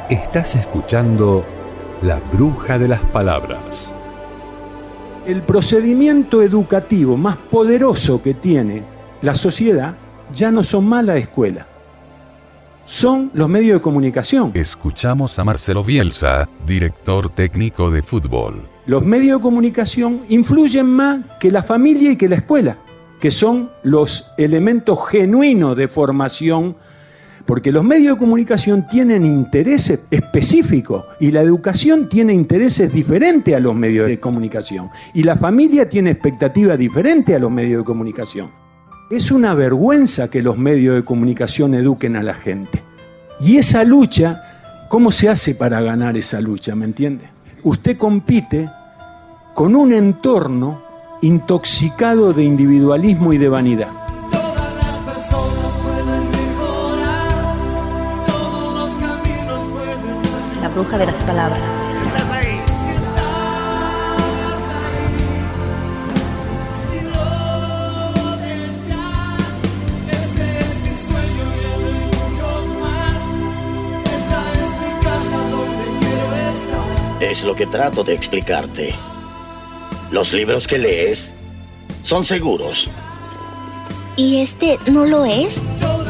Estás escuchando La Bruja de las Palabras. El procedimiento educativo más poderoso que tiene la sociedad ya no son más la escuela, son los medios de comunicación. Escuchamos a Marcelo Bielsa, director técnico de fútbol. Los medios de comunicación influyen más que la familia y que la escuela, que son los elementos genuinos de formación, porque los medios de comunicación tienen intereses específicos y la educación tiene intereses diferentes a los medios de comunicación y la familia tiene expectativas diferentes a los medios de comunicación. Es una vergüenza que los medios de comunicación eduquen a la gente. Y esa lucha, ¿cómo se hace para ganar esa lucha? ¿Me entiende? Usted compite con un entorno intoxicado de individualismo y de vanidad. La bruja de las palabras. Es lo que trato de explicarte. Los libros que lees son seguros. ¿Y este no lo es?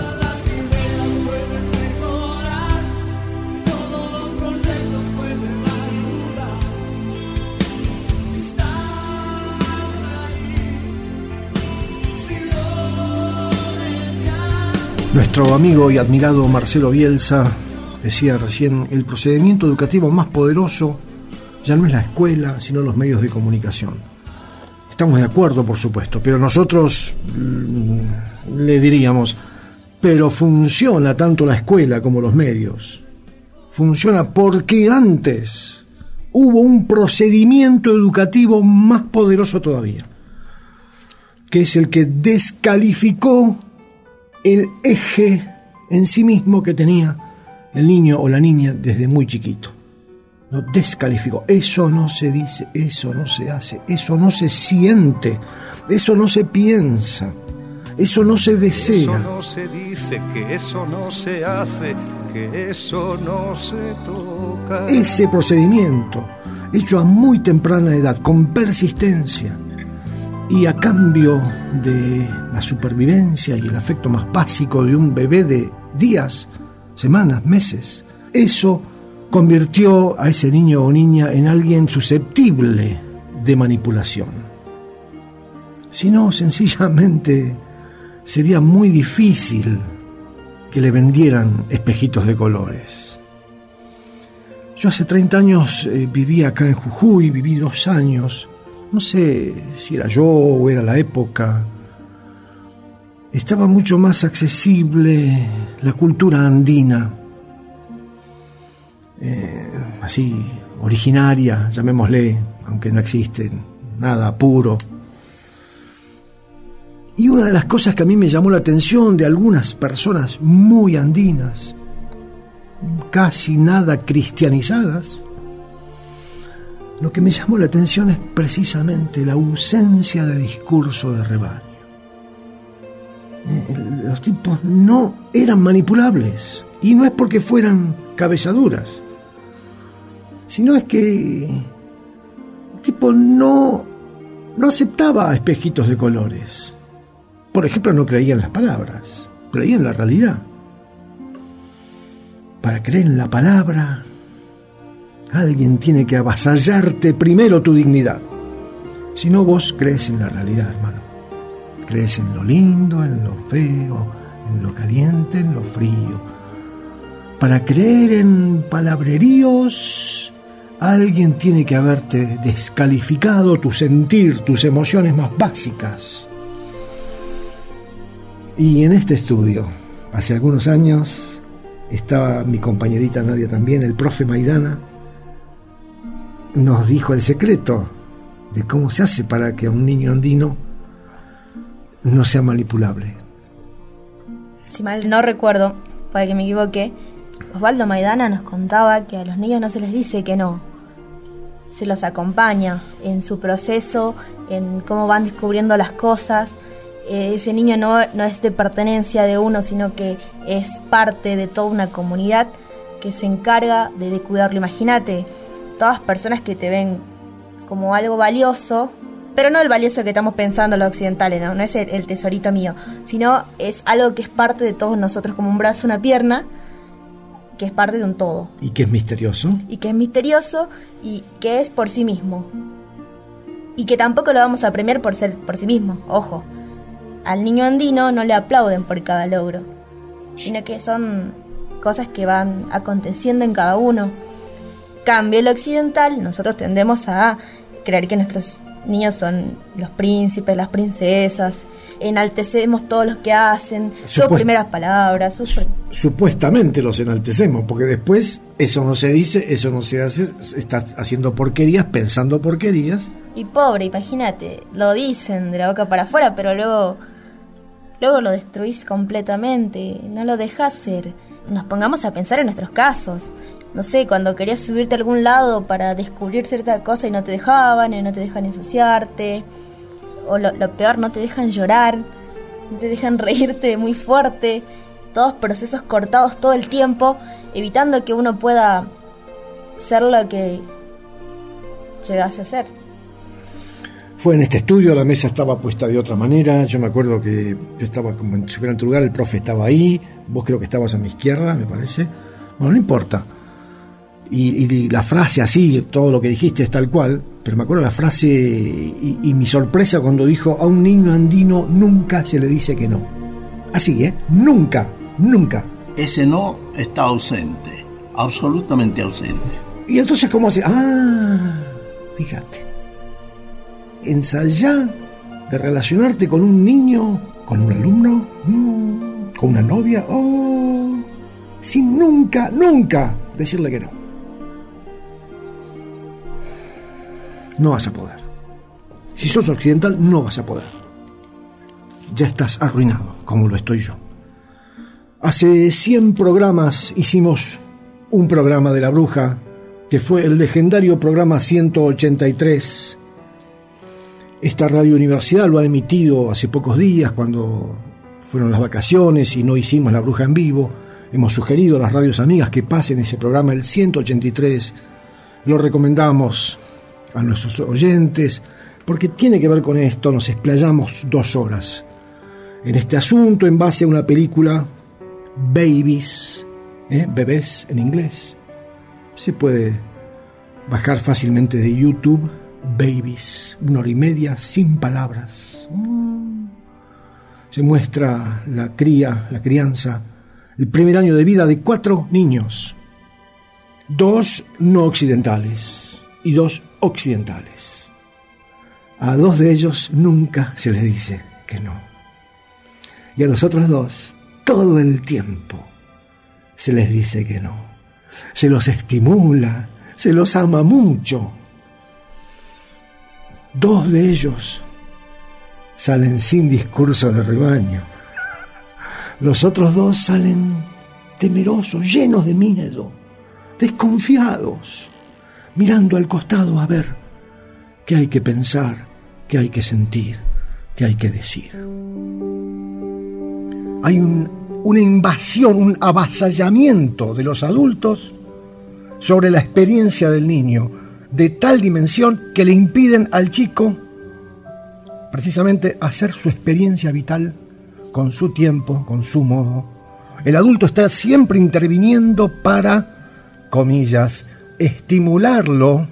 Nuestro amigo y admirado Marcelo Bielsa decía recién, el procedimiento educativo más poderoso ya no es la escuela, sino los medios de comunicación. Estamos de acuerdo, por supuesto, pero nosotros le diríamos, pero funciona tanto la escuela como los medios. Funciona porque antes hubo un procedimiento educativo más poderoso todavía, que es el que descalificó el eje en sí mismo que tenía el niño o la niña desde muy chiquito. Lo descalificó. Eso no se dice, eso no se hace, eso no se siente, eso no se piensa, eso no se desea. Eso no se dice, que eso no se hace, que eso no se toca. Ese procedimiento, hecho a muy temprana edad, con persistencia, y a cambio de la supervivencia y el afecto más básico de un bebé de días, semanas, meses, eso convirtió a ese niño o niña en alguien susceptible de manipulación. Si no, sencillamente sería muy difícil que le vendieran espejitos de colores. Yo hace 30 años viví acá en Jujuy, viví 2 años. No sé si era yo o era la época. Estaba mucho más accesible la cultura andina, así originaria, llamémosle, aunque no existe nada puro. Y una de las cosas que a mí me llamó la atención de algunas personas muy andinas, casi nada cristianizadas, lo que me llamó la atención es precisamente la ausencia de discurso de rebaño. Los tipos no eran manipulables, y no es porque fueran cabezaduras, sino es que el tipo no aceptaba espejitos de colores. Por ejemplo, no creía en las palabras, creía en la realidad. Para creer en la palabra, alguien tiene que avasallarte primero tu dignidad. Si no, vos crees en la realidad, hermano. Crees en lo lindo, en lo feo, en lo caliente, en lo frío. Para creer en palabreríos, alguien tiene que haberte descalificado tu sentir, tus emociones más básicas. Y en este estudio, hace algunos años, estaba mi compañerita Nadia también, el profe Maidana, nos dijo el secreto de cómo se hace para que a un niño andino no sea manipulable. Si mal no recuerdo, para que me equivoque, Osvaldo Maidana nos contaba que a los niños no se les dice que no, se los acompaña en su proceso, en cómo van descubriendo las cosas. Ese niño no es de pertenencia de uno, sino que es parte de toda una comunidad que se encarga de cuidarlo. Imagínate, todas personas que te ven como algo valioso, pero no el valioso que estamos pensando los occidentales, no es el tesorito mío, sino es algo que es parte de todos nosotros, como un brazo, una pierna, que es parte de un todo. Y que es misterioso. Y que es misterioso y que es por sí mismo. Y que tampoco lo vamos a premiar por ser por sí mismo, ojo. Al niño andino no le aplauden por cada logro, sino que son cosas que van aconteciendo en cada uno. Cambio el occidental, nosotros tendemos a creer que nuestros niños son los príncipes, las princesas, enaltecemos todo lo que hacen, sus primeras palabras. Supuestamente los enaltecemos, porque después eso no se dice, eso no se hace, estás haciendo porquerías, pensando porquerías. Y pobre, imagínate, lo dicen de la boca para afuera, pero luego lo destruís completamente, no lo dejás ser. Nos pongamos a pensar en nuestros casos. No sé, cuando querías subirte a algún lado para descubrir cierta cosa y no te dejaban, y no te dejan ensuciarte, o lo peor, no te dejan llorar, no te dejan reírte muy fuerte, todos procesos cortados todo el tiempo, evitando que uno pueda ser lo que llegase a ser. Fue en este estudio, la mesa estaba puesta de otra manera, yo me acuerdo que yo estaba como si fuera en tu lugar, el profe estaba ahí, vos creo que estabas a mi izquierda, me parece. Bueno, no importa. Y la frase así, todo lo que dijiste es tal cual, pero me acuerdo la frase y mi sorpresa cuando dijo: a un niño andino nunca se le dice que no. Así, nunca, nunca. Ese no está ausente, absolutamente ausente. Y entonces, ¿cómo hace? Fíjate, ensayá de relacionarte con un niño, con un alumno, con una novia, sin nunca, nunca decirle que no. No vas a poder. Si sos occidental, no vas a poder. Ya estás arruinado, como lo estoy yo. Hace 100 programas hicimos un programa de La Bruja, que fue el legendario programa 183. Esta Radio Universidad lo ha emitido hace pocos días, cuando fueron las vacaciones y no hicimos La Bruja en vivo. Hemos sugerido a las radios amigas que pasen ese programa, el 183. Lo recomendamos a nuestros oyentes, porque tiene que ver con esto. Nos explayamos 2 horas en este asunto en base a una película, Babies, bebés en inglés. Se puede bajar fácilmente de YouTube, Babies, 1 hora y media, sin palabras. Se muestra la crianza, el primer año de vida de 4 niños, 2 no occidentales y 2 occidentales. A 2 de ellos nunca se les dice que no. Y a los otros 2, todo el tiempo, se les dice que no. Se los estimula, se los ama mucho. 2 de ellos salen sin discurso de rebaño. Los otros 2 salen temerosos, llenos de miedo, desconfiados, mirando al costado a ver qué hay que pensar, qué hay que sentir, qué hay que decir. Hay una invasión, un avasallamiento de los adultos sobre la experiencia del niño, de tal dimensión que le impiden al chico precisamente hacer su experiencia vital con su tiempo, con su modo. El adulto está siempre interviniendo para, comillas, estimularlo.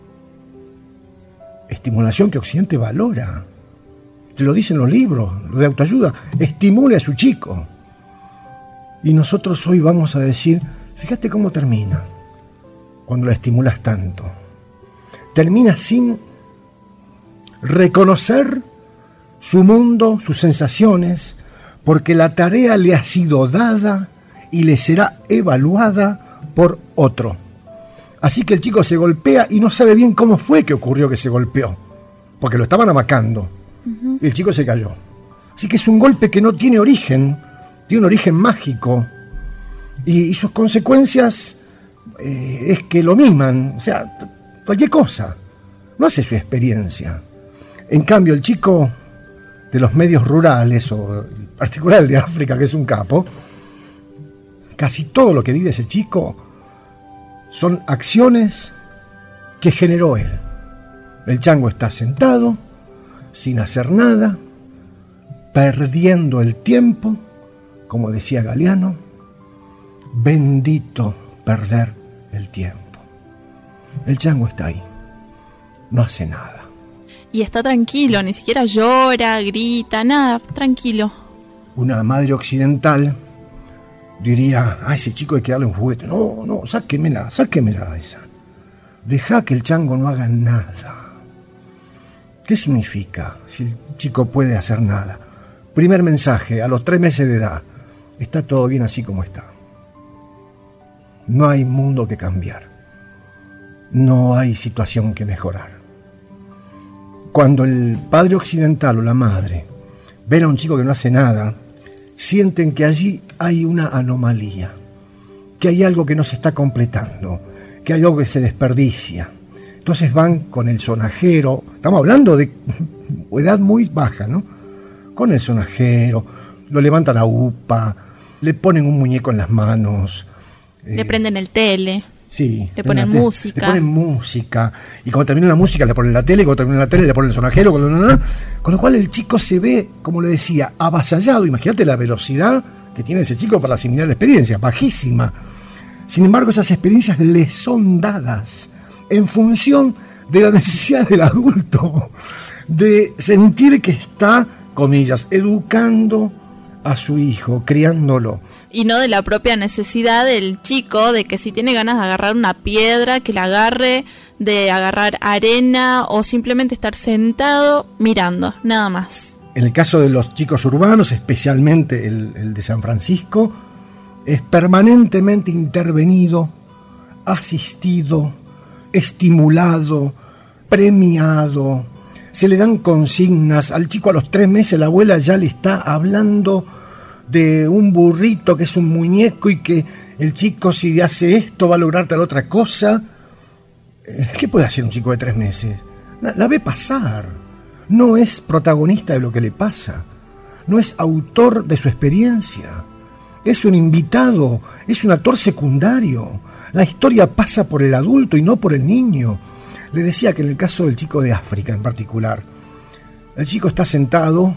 Estimulación que Occidente valora. Te lo dicen los libros de autoayuda. Estimule a su chico. Y nosotros hoy vamos a decir, fíjate cómo termina cuando la estimulas tanto. Termina sin reconocer su mundo, sus sensaciones, porque la tarea le ha sido dada y le será evaluada por otro. Así que el chico se golpea y no sabe bien cómo fue que ocurrió que se golpeó, porque lo estaban amacando y el chico se cayó. Así que es un golpe que no tiene origen, tiene un origen mágico, y sus consecuencias es que lo miman, o sea, cualquier cosa, no hace su experiencia. En cambio, el chico de los medios rurales, o en particular el de África, que es un capo, casi todo lo que vive ese chico Son acciones que generó él. El chango está sentado, sin hacer nada, perdiendo el tiempo, como decía Galeano. Bendito perder el tiempo. El chango está ahí, no hace nada. Y está tranquilo, ni siquiera llora, grita, nada, tranquilo. Una madre occidental diría, ese chico hay que darle un juguete. No, sáquemela esa. Deja que el chango no haga nada. ¿Qué significa si el chico puede hacer nada? Primer mensaje, a los 3 meses de edad, está todo bien así como está. No hay mundo que cambiar. No hay situación que mejorar. Cuando el padre occidental o la madre ven a un chico que no hace nada, sienten que allí hay una anomalía, que hay algo que no se está completando, que hay algo que se desperdicia. Entonces van con el sonajero, estamos hablando de edad muy baja, ¿no? Con el sonajero, lo levantan a upa, le ponen un muñeco en las manos. Le prenden el tele. Sí. Le ponen música. Le ponen música. Y cuando termina la música le ponen la tele, cuando termina la tele le ponen el sonajero, con lo cual el chico se ve, como le decía, avasallado. Imagínate la velocidad que tiene ese chico para asimilar la experiencia, bajísima. Sin embargo, esas experiencias le son dadas en función de la necesidad del adulto, de sentir que está, comillas, educando a su hijo, criándolo. Y no de la propia necesidad del chico de que si tiene ganas de agarrar una piedra, que la agarre, de agarrar arena o simplemente estar sentado mirando, nada más. En el caso de los chicos urbanos, especialmente el de San Francisco, es permanentemente intervenido, asistido, estimulado, premiado. Se le dan consignas. Al chico a los 3 meses la abuela ya le está hablando de un burrito que es un muñeco y que el chico si hace esto va a lograr tal otra cosa. ¿Qué puede hacer un chico de 3 meses? La ve pasar. No es protagonista de lo que le pasa. No es autor de su experiencia. Es un invitado, es un actor secundario. La historia pasa por el adulto y no por el niño. Le decía que en el caso del chico de África en particular, el chico está sentado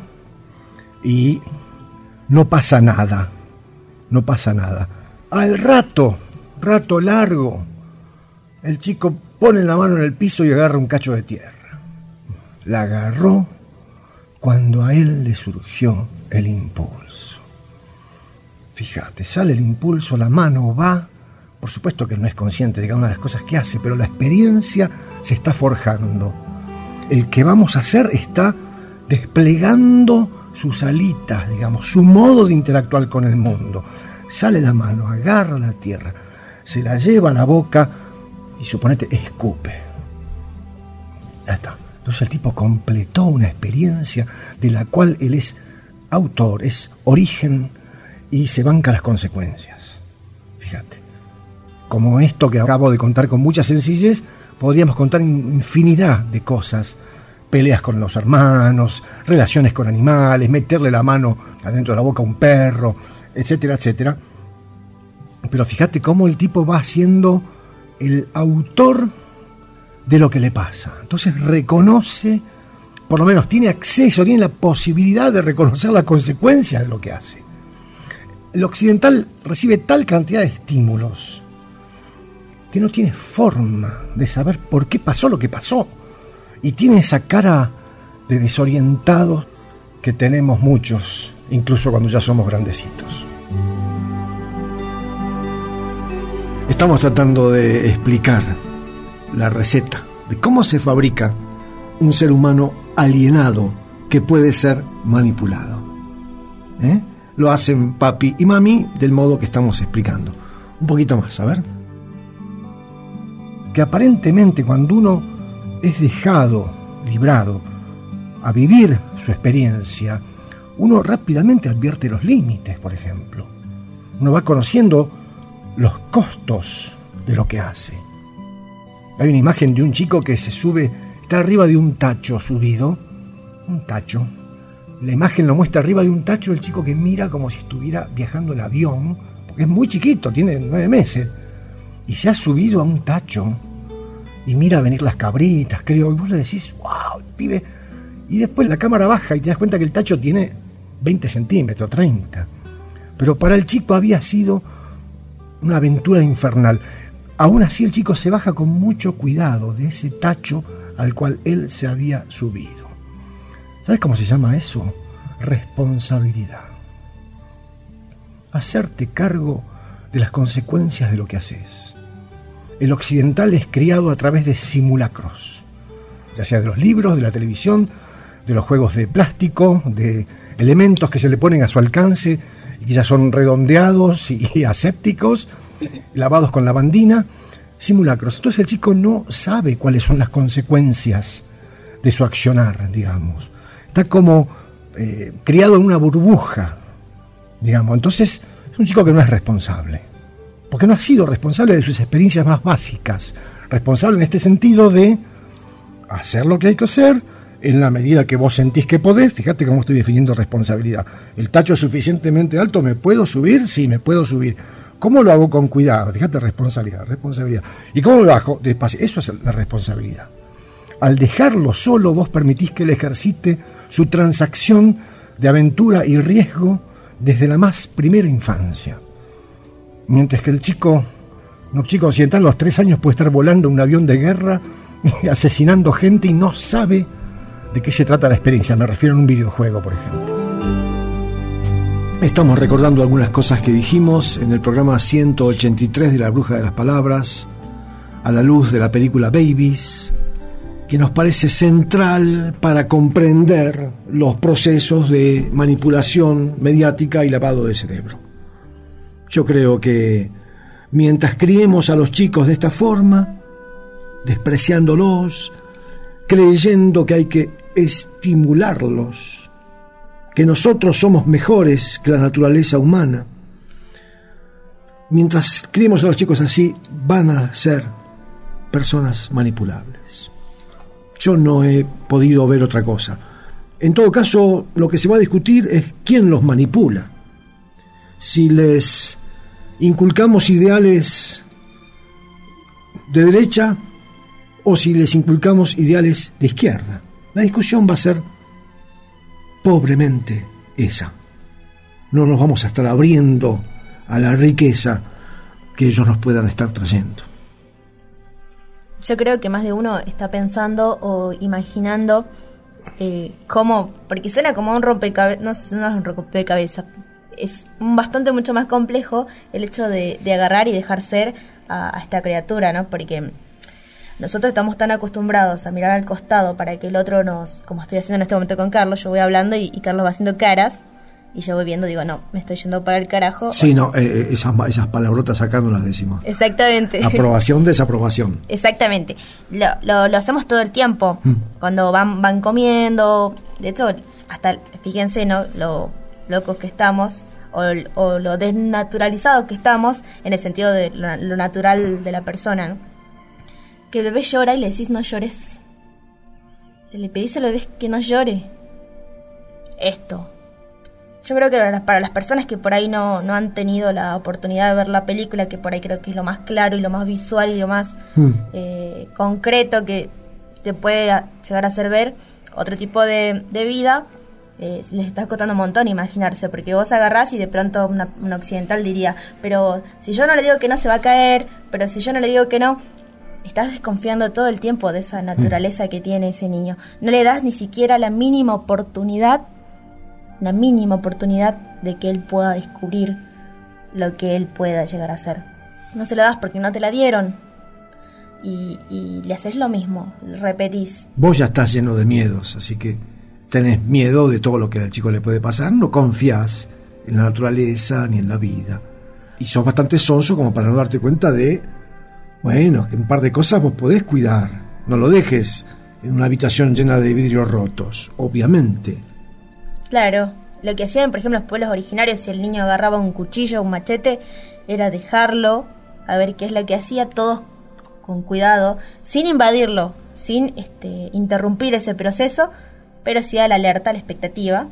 y no pasa nada. No pasa nada. Al rato largo, el chico pone la mano en el piso y agarra un cacho de tierra. La agarró cuando a él le surgió el impulso. Fíjate, sale el impulso, la mano va. Por supuesto que no es consciente de cada una de las cosas que hace, pero la experiencia se está forjando. El que vamos a hacer está desplegando sus alitas, digamos, su modo de interactuar con el mundo. Sale la mano, agarra la tierra, se la lleva a la boca y suponete escupe. Ya está. Entonces el tipo completó una experiencia de la cual él es autor, es origen y se banca las consecuencias. Fíjate. Como esto que acabo de contar con mucha sencillez, podríamos contar infinidad de cosas. Peleas con los hermanos, relaciones con animales, meterle la mano adentro de la boca a un perro, etcétera, etcétera. Pero fíjate cómo el tipo va siendo el autor de lo que le pasa. Entonces reconoce, por lo menos tiene acceso, tiene la posibilidad de reconocer la consecuencia de lo que hace. El occidental recibe tal cantidad de estímulos que no tiene forma de saber por qué pasó lo que pasó. Y tiene esa cara de desorientados que tenemos muchos, incluso cuando ya somos grandecitos. Estamos tratando de explicar la receta de cómo se fabrica un ser humano alienado que puede ser manipulado. Lo hacen papi y mami del modo que estamos explicando. Un poquito más, a ver. Que aparentemente cuando uno es dejado, librado, a vivir su experiencia, uno rápidamente advierte los límites, por ejemplo. Uno va conociendo los costos de lo que hace. Hay una imagen de un chico que se sube, está arriba de un tacho subido, un tacho. La imagen lo muestra arriba de un tacho el chico que mira como si estuviera viajando en avión, porque es muy chiquito, tiene 9 meses. y se ha subido a un tacho y mira venir las cabritas, creo, y vos le decís, wow, pibe, y después la cámara baja y te das cuenta que el tacho tiene 20 centímetros, 30. Pero para el chico había sido una aventura infernal. Aún así el chico se baja con mucho cuidado de ese tacho al cual él se había subido. ¿Sabes cómo se llama eso? Responsabilidad. Hacerte cargo de las consecuencias de lo que haces. El occidental es criado a través de simulacros, ya sea de los libros, de la televisión, de los juegos de plástico, de elementos que se le ponen a su alcance y que ya son redondeados y asépticos, lavados con lavandina, simulacros. Entonces el chico no sabe cuáles son las consecuencias de su accionar, digamos. Está como criado en una burbuja, digamos. Entonces es un chico que no es responsable, porque no ha sido responsable de sus experiencias más básicas. Responsable en este sentido de hacer lo que hay que hacer en la medida que vos sentís que podés. Fíjate cómo estoy definiendo responsabilidad. ¿El tacho es suficientemente alto? ¿Me puedo subir? Sí, me puedo subir. ¿Cómo lo hago con cuidado? Fíjate, responsabilidad. ¿Y cómo lo bajo? Despacio. Eso es la responsabilidad. Al dejarlo solo, vos permitís que él ejercite su transacción de aventura y riesgo desde la más primera infancia. Mientras que el chico occidental a los 3 años puede estar volando un avión de guerra y asesinando gente y no sabe de qué se trata la experiencia. Me refiero a un videojuego, por ejemplo. Estamos recordando algunas cosas que dijimos en el programa 183 de La Bruja de las Palabras, a la luz de la película Babies, que nos parece central para comprender los procesos de manipulación mediática y lavado de cerebro. Yo creo que mientras criemos a los chicos de esta forma, despreciándolos, creyendo que hay que estimularlos, que nosotros somos mejores que la naturaleza humana, mientras criemos a los chicos así, van a ser personas manipulables. Yo no he podido ver otra cosa. En todo caso, lo que se va a discutir es quién los manipula. Si les inculcamos ideales de derecha o si les inculcamos ideales de izquierda. La discusión va a ser pobremente esa. No nos vamos a estar abriendo a la riqueza que ellos nos puedan estar trayendo. Yo creo que más de uno está pensando o imaginando cómo, porque suena como un rompecabezas, no sé, no es un rompecabezas, es bastante mucho más complejo el hecho de agarrar y dejar ser a esta criatura, ¿no? Porque nosotros estamos tan acostumbrados a mirar al costado para que el otro nos, como estoy haciendo en este momento con Carlos, yo voy hablando y Carlos va haciendo caras y yo voy viendo, digo, no, me estoy yendo para el carajo. Sí, no, esas palabrotas acá no las decimos. Exactamente. Aprobación, desaprobación. Exactamente. Lo hacemos todo el tiempo. Cuando van comiendo. De hecho, hasta, fíjense, ¿no? Lo locos que estamos o lo desnaturalizados que estamos en el sentido de lo natural de la persona, ¿no? Que el bebé llora y le decís no llores. Le pedís al bebé que no llore. Esto. Yo creo que para las personas que por ahí no han tenido la oportunidad de ver la película, que por ahí creo que es lo más claro y lo más visual y lo más concreto que te puede llegar a hacer ver otro tipo de vida, les está costando un montón imaginarse, porque vos agarrás y de pronto una occidental diría, pero si yo no le digo que no se va a caer, pero si yo no le digo que no, estás desconfiando todo el tiempo de esa naturaleza que tiene ese niño. No le das ni siquiera la mínima oportunidad de que él pueda descubrir lo que él pueda llegar a ser. No se la das porque no te la dieron y le haces lo mismo, repetís. Vos ya estás lleno de miedos, así que tenés miedo de todo lo que al chico le puede pasar, no confías en la naturaleza ni en la vida y sos bastante sonso como para no darte cuenta de, bueno, que un par de cosas vos podés cuidar, no lo dejes en una habitación llena de vidrios rotos, obviamente. Claro, lo que hacían, por ejemplo, los pueblos originarios, si el niño agarraba un cuchillo, un machete, era dejarlo, a ver qué es lo que hacía, todos con cuidado, sin invadirlo, sin interrumpir ese proceso, pero sí a la alerta, a la expectativa.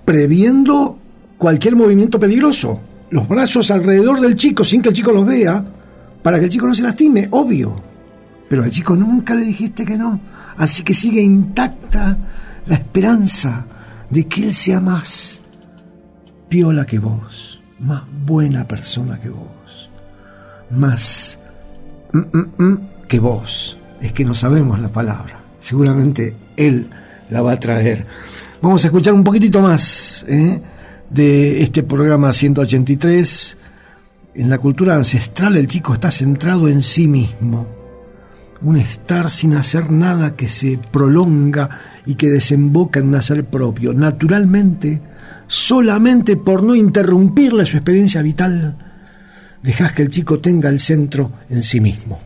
Previendo cualquier movimiento peligroso, los brazos alrededor del chico sin que el chico los vea, para que el chico no se lastime, obvio. Pero al chico nunca le dijiste que no. Así que sigue intacta la esperanza de que él sea más piola que vos, más buena persona que vos, más que vos. Es que no sabemos la palabra. Seguramente él la va a traer. Vamos a escuchar un poquitito más de este programa 183. En la cultura ancestral el chico está centrado en sí mismo. Un estar sin hacer nada que se prolonga y que desemboca en un hacer propio. Naturalmente, solamente por no interrumpirle su experiencia vital, dejás que el chico tenga el centro en sí mismo.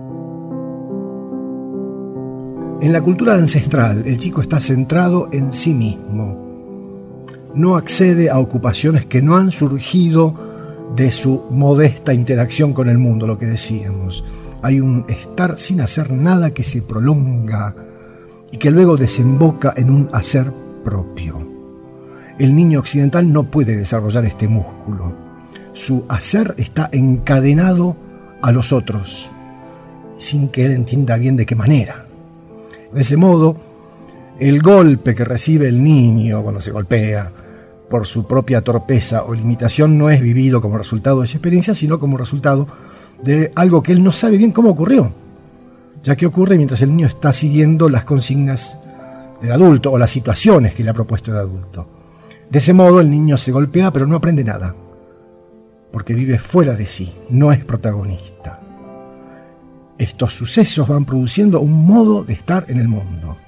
En la cultura ancestral, el chico está centrado en sí mismo. No accede a ocupaciones que no han surgido de su modesta interacción con el mundo, lo que decíamos. Hay un estar sin hacer nada que se prolonga y que luego desemboca en un hacer propio. El niño occidental no puede desarrollar este músculo. Su hacer está encadenado a los otros, sin que él entienda bien de qué manera. De ese modo, el golpe que recibe el niño cuando se golpea por su propia torpeza o limitación no es vivido como resultado de esa experiencia, sino como resultado de algo que él no sabe bien cómo ocurrió, ya que ocurre mientras el niño está siguiendo las consignas del adulto o las situaciones que le ha propuesto el adulto. De ese modo el niño se golpea pero no aprende nada, porque vive fuera de sí, no es protagonista. Estos sucesos van produciendo un modo de estar en el mundo,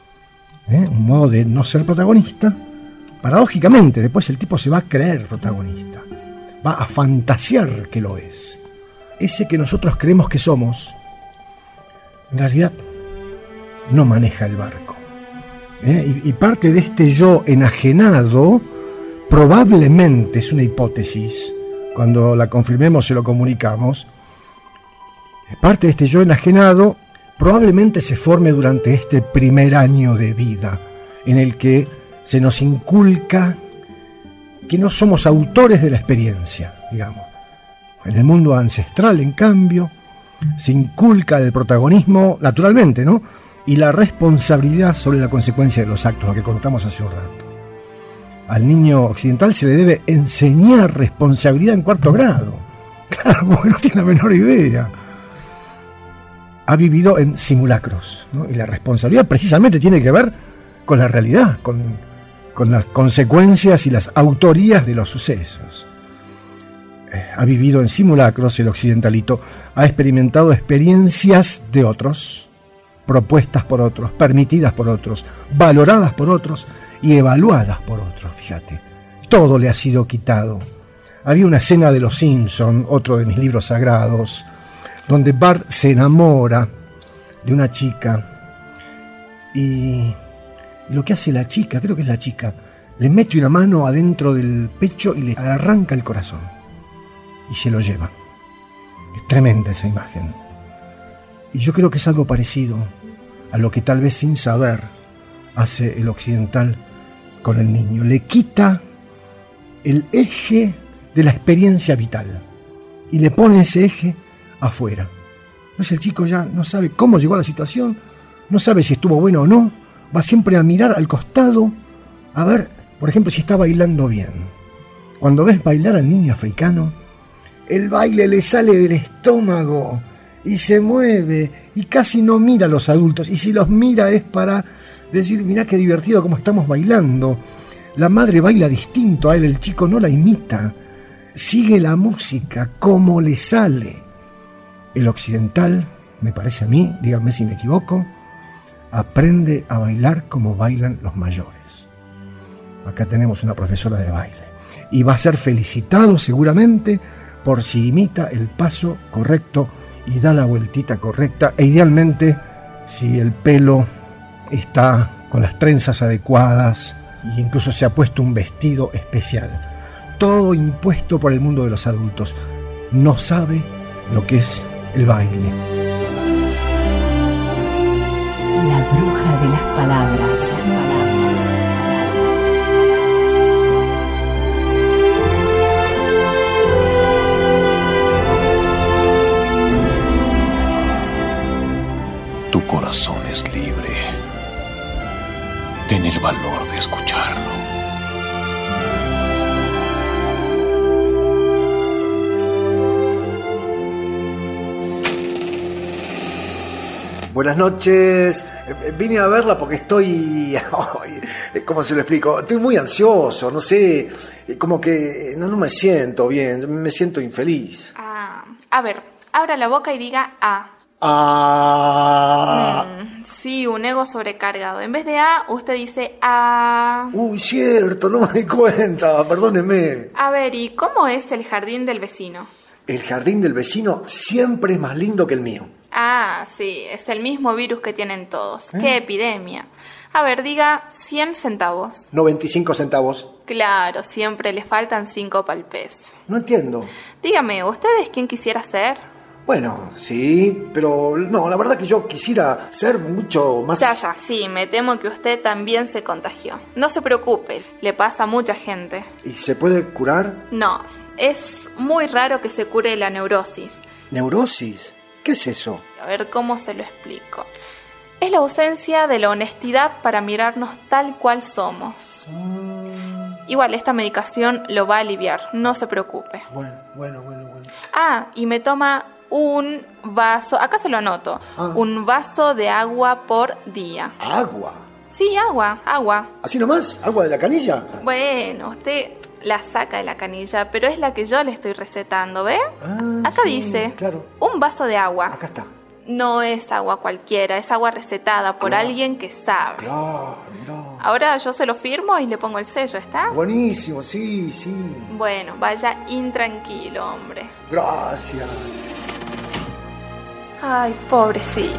un modo de no ser protagonista. Paradójicamente, después el tipo se va a creer protagonista, va a fantasear que lo es. Ese que nosotros creemos que somos, en realidad no maneja el barco. Y parte de este yo enajenado, probablemente, es una hipótesis, cuando la confirmemos se lo comunicamos, parte de este yo enajenado probablemente se forme durante este primer año de vida, en el que se nos inculca que no somos autores de la experiencia, digamos. En el mundo ancestral, en cambio, se inculca el protagonismo naturalmente, ¿no? Y la responsabilidad sobre la consecuencia de los actos, lo que contamos hace un rato. Al niño occidental se le debe enseñar responsabilidad en 4º grado. Claro, porque no tiene la menor idea. Ha vivido en simulacros, ¿no? Y la responsabilidad precisamente tiene que ver con la realidad, con las consecuencias y las autorías de los sucesos. Ha vivido en simulacros el occidentalito, ha experimentado experiencias de otros, propuestas por otros, permitidas por otros, valoradas por otros y evaluadas por otros, fíjate. Todo le ha sido quitado. Había una escena de Los Simpson, otro de mis libros sagrados, donde Bart se enamora de una chica y lo que hace la chica, creo que es la chica, le mete una mano adentro del pecho y le arranca el corazón y se lo lleva. Es tremenda esa imagen. Y yo creo que es algo parecido a lo que tal vez sin saber hace el occidental con el niño. Le quita el eje de la experiencia vital y le pone ese eje afuera. Entonces el chico ya no sabe cómo llegó a la situación, no sabe si estuvo bueno o no, va siempre a mirar al costado a ver, por ejemplo, si está bailando bien. Cuando ves bailar al niño africano, el baile le sale del estómago y se mueve y casi no mira a los adultos, y si los mira es para decir, mirá qué divertido cómo estamos bailando. La madre baila distinto a él, el chico no la imita, sigue la música como le sale. El occidental, me parece a mí, díganme si me equivoco, aprende a bailar como bailan los mayores. Acá tenemos una profesora de baile y va a ser felicitado seguramente por si imita el paso correcto y da la vueltita correcta, e idealmente si el pelo está con las trenzas adecuadas e incluso se ha puesto un vestido especial. Todo impuesto por el mundo de los adultos. No sabe lo que es el baile. La bruja de las palabras. ten el valor de escucharlo. Buenas noches. Vine a verla porque estoy... ¿Cómo se lo explico? Estoy muy ansioso, no sé, como que no me siento bien, me siento infeliz. A ver, abra la boca y diga A. Sí, un ego sobrecargado. En vez de A, usted dice A. Uy, cierto, no me di cuenta, perdóneme. A ver, ¿y cómo es el jardín del vecino? El jardín del vecino siempre es más lindo que el mío. Ah, sí, es el mismo virus que tienen todos. ¡Qué epidemia! A ver, diga 100 centavos. 95 centavos. Claro, siempre le faltan 5 pa'l pez. No entiendo. Dígame, ¿ustedes quién quisiera ser? Bueno, sí, pero no, la verdad que yo quisiera ser mucho más... Ya, sí, me temo que usted también se contagió. No se preocupe, le pasa a mucha gente. ¿Y se puede curar? No, es muy raro que se cure la neurosis. ¿Neurosis? ¿Qué es eso? A ver, ¿cómo se lo explico? Es la ausencia de la honestidad para mirarnos tal cual somos. Igual, esta medicación lo va a aliviar, no se preocupe. Bueno. Ah, y me toma un vaso, acá se lo anoto, un vaso de agua por día. ¿Agua? Sí, agua. ¿Así nomás? ¿Agua de la canilla? Bueno, usted la saca de la canilla, pero es la que yo le estoy recetando, ¿ve? Acá sí, dice, claro. Un vaso de agua. Acá está. No es agua cualquiera, es agua recetada por alguien que sabe. Claro. Ahora yo se lo firmo y le pongo el sello, ¿está? Buenísimo, sí. Bueno, vaya intranquilo, hombre. Gracias. Ay, pobrecito.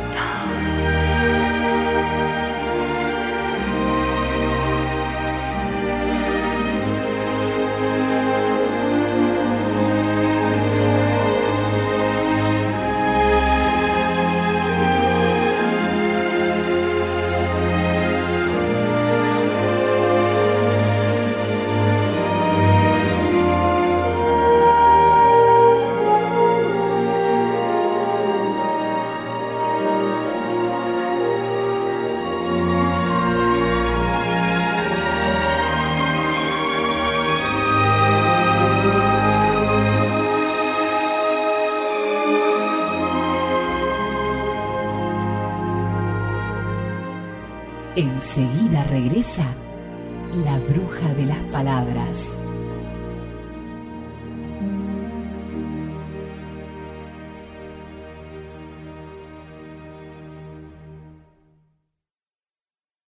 Enseguida regresa la bruja de las palabras.